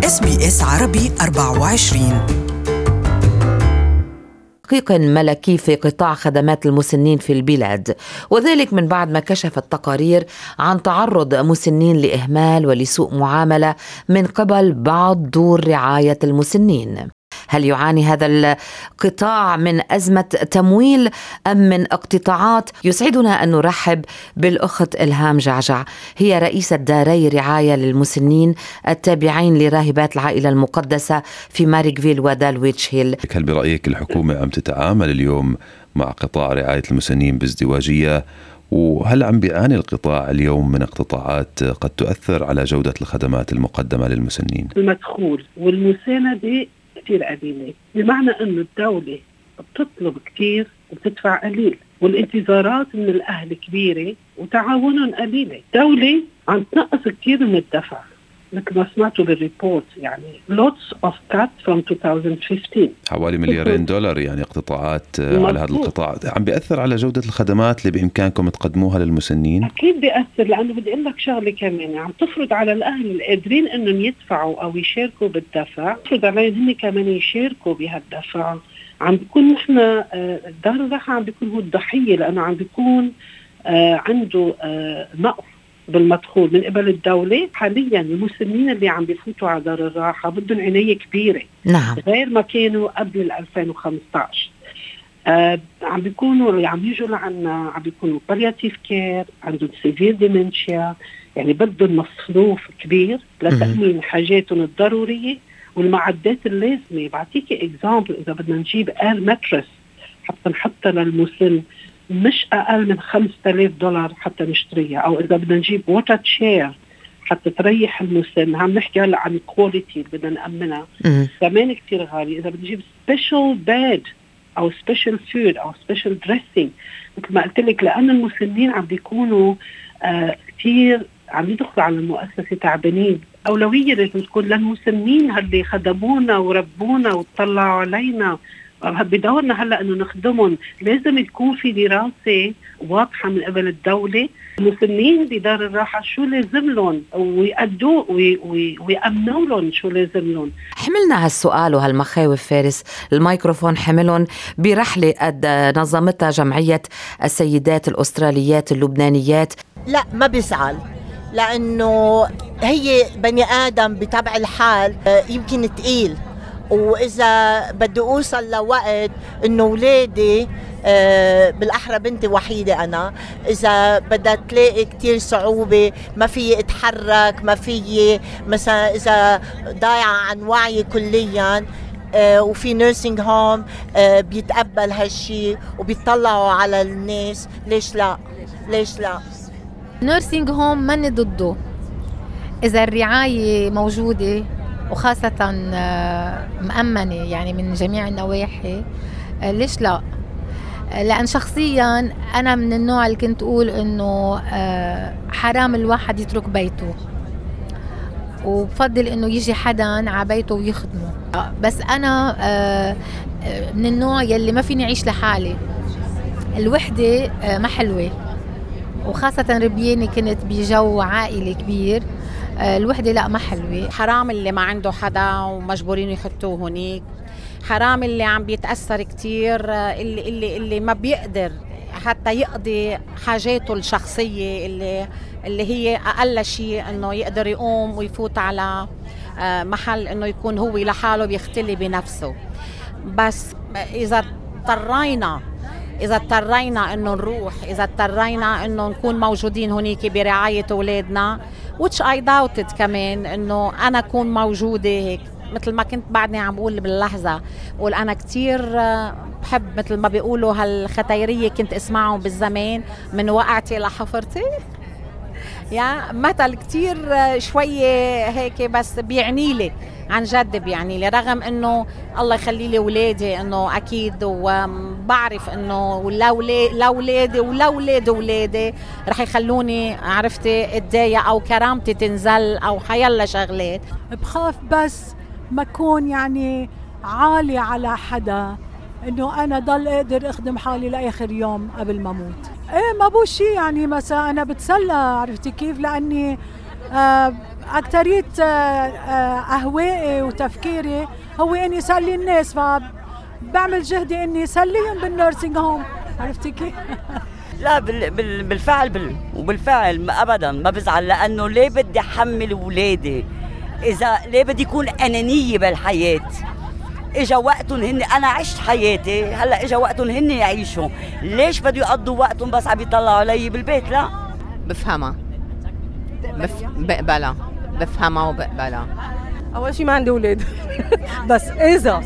SBS عربي 24. تحقيق ملكي في قطاع خدمات المسنين في البلاد، وذلك من بعد ما كشفت تقارير عن تعرض مسنين لإهمال ولسوء معاملة من قبل بعض دور رعاية المسنين. هل يعاني هذا القطاع من أزمة تمويل أم من اقتطاعات؟ يسعدنا أن نرحب بالأخت إلهام جعجع، هي رئيسة داري رعاية للمسنين التابعين لراهبات العائلة المقدسة في ماريكفيل ودالويتش هيل. هل برأيك الحكومة عم تتعامل اليوم مع قطاع رعاية المسنين بازدواجية؟ وهل عم بيعاني القطاع اليوم من اقتطاعات قد تؤثر على جودة الخدمات المقدمة للمسنين؟ المدخول والمساندة كتير قليلة، بمعنى أنه الدولة بتطلب كتير وبتدفع قليل، والانتظارات من الأهل كبيرة وتعاونهم قليلة. الدولة عم تنقص كتير من الدفع مثل ما سمعتوا بالريبورت، يعني lots of cuts from 2015 حوالي $2 مليار يعني اقتطاعات على هذا القطاع. عم بيأثر على جودة الخدمات اللي بإمكانكم تقدموها للمسنين؟ أكيد بيأثر، لأنه بدي أقول لك شغلة كمان، عم تفرض على الأهل القادرين أنهم يدفعوا أو يشاركوا بالدفع، تفرض عليهم هن كمان يشاركوا بهالدفع. عم بيكون نحن دار الراحة عم بيكون هو الضحية، لأنه عم بيكون عنده نقص بالمدخول من قبل الدولة. حاليا المسنين اللي عم بيفوتوا على دار الراحة بدهم عناية كبيرة، نعم، غير ما كانوا قبل 2015. عم بيكونوا عم يجوا لعنا، عم بيكونوا بالياتيف كير، عندهم سيفير ديمنشيا، يعني بدهم مصروف كبير لتأمين حاجاتهم الضرورية والمعدات اللازمة. بعطيكي اكزامبل، إذا بدنا نجيب اير ماترس حتى نحطها للمسن مش أقل من $5,000 حتى نشتريها، أو إذا بدنا نجيب ووتر تشير حتى تريح المسن، عم نحكي هلا عن الكواليتي اللي بدنا نأمنها كمان كتير غالي. إذا بدنا نجيب سبيشال بيد أو سبيشال فود أو سبيشال دريسينج، مثل ما قلت لك، لأن المسنين عم بيكونوا كتير عم يدخلوا على المؤسسة تعبانين. أولوية لازم تكون للمسنين اللي خدمونا وربونا وطلعوا علينا، بدورنا هلا انه نخدمهم. لازم يكون في دراسه واضحه من قبل الدوله المسنين بدار الراحه شو لازم لهم ويأدوا ويأمنوا لهم شو لازم لهم. حملنا هالسؤال وهالمخاوف فارس الميكروفون، حملهم برحله قد نظمتها جمعيه السيدات الاستراليات اللبنانيات. لا ما بزعل، لانه هي بني ادم بطبع الحال يمكن تقيل، وإذا بدي أوصل لوقت إنه ولادي بالأحرى بنتي وحيدة أنا، إذا بدها تلاقي كتير صعوبة، ما في اتحرك، ما في مثلا إذا ضايعة عن وعي كليا، وفي نيرسينج هوم بيتقبل هالشي وبيطلعوا على الناس، ليش لا؟ ليش لا؟ نيرسينج هوم ماني ضده إذا الرعاية موجودة وخاصة مأمنة يعني من جميع النواحي، ليش لا؟ لأن شخصيا أنا من النوع اللي كنت أقول إنه حرام الواحد يترك بيته، وبفضل إنه يجي حدا على بيته ويخدمه. بس أنا من النوع يلي ما فيني أعيش لحالي، الوحدة ما حلوة، وخاصة ربياني كنت بجو عائلي كبير، الوحدة لا ما حلوة. حرام اللي ما عنده حدا ومجبورين يحطوه هونيك، حرام اللي عم بيتأثر كتير، اللي ما بيقدر حتى يقضي حاجاته الشخصية اللي هي أقل شيء إنه يقدر يقوم ويفوت على محل إنه يكون هو لحاله بيختلي بنفسه. بس إذا اضطرينا إنه نروح، إذا اضطرينا إنه نكون موجودين هونيك برعاية أولادنا، which I doubted كمان إنه أنا أكون موجودة هيك. مثل ما كنت بعدني عم بقول باللحظة، بقول أنا كتير بحب مثل ما بيقولوا هالختيرية كنت اسمعهم بالزمان، من وقعتي لحفرتي يا مثل كتير شوية هيك، بس بيعني لي عن جد، بيعني لي رغم انه الله يخلي لي ولادي انه اكيد، وبعرف انه لاولادي ولادي رح يخلوني عرفتي اتضايق او كرامتي تنزل او حيلا شغلات. بخاف بس ما اكون يعني عالي على حدا، انه انا ضل اقدر اخدم حالي لاخر يوم قبل ما اموت. ايه ما بو شيء، يعني مثلا انا بتسلى، عرفتي كيف، لاني أكترية أهوائي وتفكيري هو إني أسلي الناس، فبعمل جهدي إني أسليهم بالنيرسينج هوم. عرفتي كيف؟ لا وبالفعل أبدا ما بزعل، لأنه ليه بدي أحمل أولادي؟ إذا ليه بدي يكون أنانية بالحياة؟ إجا وقتهم هن، أنا عشت حياتي، هلأ إجا وقتهم هن يعيشوا، ليش بدي يقضوا وقتهم بس عم يطلعوا علي بالبيت؟ لا بفهمها، بقبلها، بفهمها وبقبلها. أول شيء ما عندي أولاد بس إذا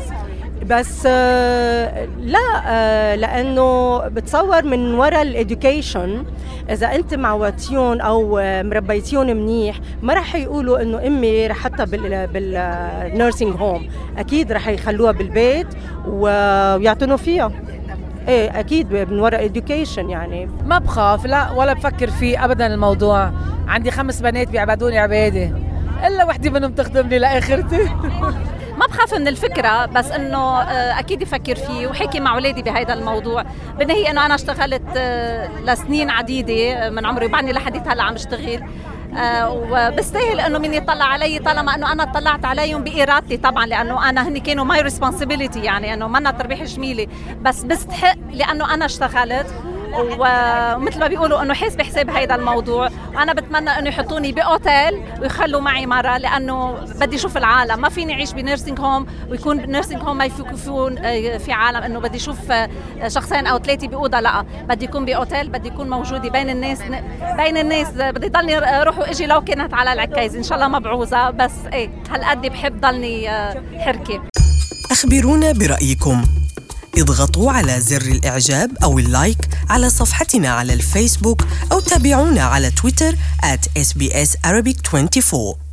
لا لأنه بتصور من وراء الإدوكيشن، إذا أنت معودتيون أو مربيتيون منيح ما رح يقولوا إنه أمي رح حتى بالنيرسينج هوم، أكيد رح يخلوها بالبيت ويعتنوا فيها. إيه أكيد من وراء education. يعني ما بخاف لا ولا بفكر فيه أبدا. الموضوع عندي 5 بنات بيعبدوني عبادة، إلا وحدة منهم تخدمني لآخرتي. ما بخاف من الفكرة، بس إنه أكيد يفكر فيه وحكي مع أولادي بهذا الموضوع. بالنهاية إنه أنا اشتغلت لسنين عديدة من عمري، وبعني لحديت هلا عم اشتغل، وبستاهل إنه من يطلع علي طالما إنه أنا طلعت عليهم بإرادتي طبعا، لأنه أنا هني كانوا ماي ريسبونسبيلتي، يعني إنه منا تربيح جميلة، بس بستحق لأنه أنا اشتغلت. ومثل ما بيقولوا انه حسب حساب هيدا الموضوع. انا بتمنى انه يحطوني باوتيل ويخلوا معي مره، لانه بدي اشوف العالم. ما فيني اعيش بنيرسينج هوم ويكون نيرسينج هوم ما يكون في عالم انه بدي اشوف 2 أو 3 باوضه. لا، بدي يكون باوتيل، بدي يكون موجوده بين الناس. بدي ضلني اروح واجي لو كانت على العكاز، ان شاء الله ما بعوزها، بس ايه هالقد بحب ضلني حركه. أخبرونا برأيكم، اضغطوا على زر الإعجاب أو اللايك على صفحتنا على الفيسبوك، أو تابعونا على تويتر @SBS Arabic 24.